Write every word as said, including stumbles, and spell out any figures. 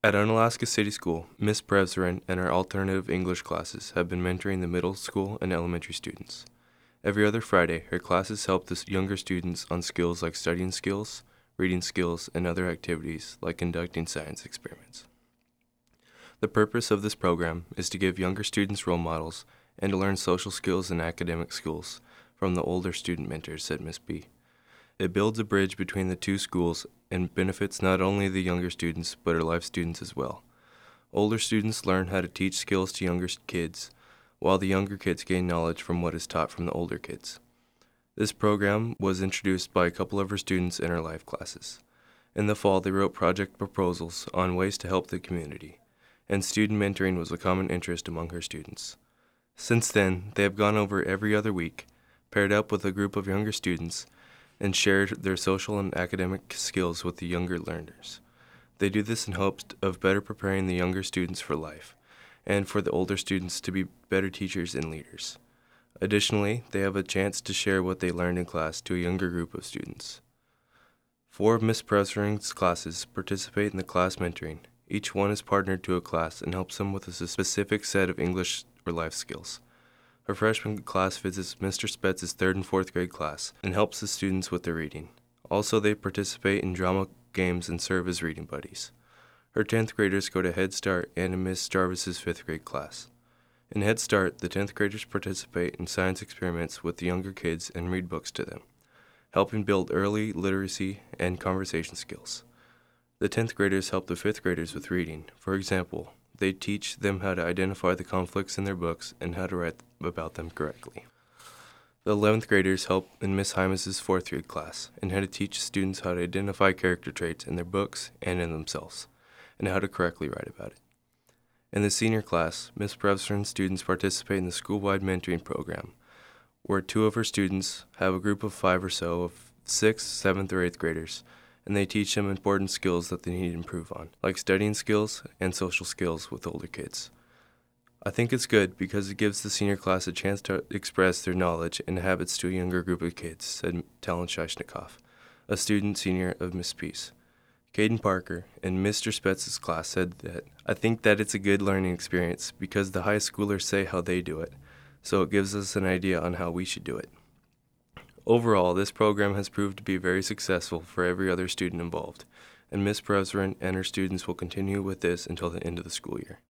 At Unalaska City School, Miss Preverin and her alternative English classes have been mentoring the middle school and elementary students. Every other Friday, her classes help the younger students on skills like studying skills, reading skills, and other activities like conducting science experiments. The purpose of this program is to give younger students role models and to learn social skills and academic skills from the older student mentors, said Miss B. It builds a bridge between the two schools and benefits not only the younger students but our life students as well. Older students learn how to teach skills to younger kids, while the younger kids gain knowledge from what is taught from the older kids. This program was introduced by a couple of her students in her life classes. In the fall, they wrote project proposals on ways to help the community, and student mentoring was a common interest among her students. Since then, they have gone over every other week, paired up with a group of younger students, and shared their social and academic skills with the younger learners. They do this in hopes of better preparing the younger students for life, and for the older students to be better teachers and leaders. Additionally, they have a chance to share what they learned in class to a younger group of students. Four of Miss Preverin's classes participate in the class mentoring. Each one is partnered to a class and helps them with a specific set of English or life skills. Her freshman class visits Mister Spetz's third and fourth grade class and helps the students with their reading. Also, they participate in drama games and serve as reading buddies. Her tenth graders go to Head Start and in Miss Jarvis's fifth grade class. In Head Start, the tenth graders participate in science experiments with the younger kids and read books to them, helping build early literacy and conversation skills. The tenth graders help the fifth graders with reading. For example, they teach them how to identify the conflicts in their books and how to write about them correctly. The eleventh graders help in Miss Hymas's fourth grade class and how to teach students how to identify character traits in their books and in themselves, and how to correctly write about it. In the senior class, Miss Preverin's students participate in the school-wide mentoring program, where two of her students have a group of five or so of sixth, seventh, or eighth graders, and they teach them important skills that they need to improve on, like studying skills and social skills with older kids. I think it's good because it gives the senior class a chance to express their knowledge and habits to a younger group of kids, said Talon Shishnikov, a student senior of Miss Peace. Caden Parker in Mister Spetz's class said that, "I think that it's a good learning experience because the high schoolers say how they do it, so it gives us an idea on how we should do it." Overall, this program has proved to be very successful for every other student involved, and Miss Preverin and her students will continue with this until the end of the school year.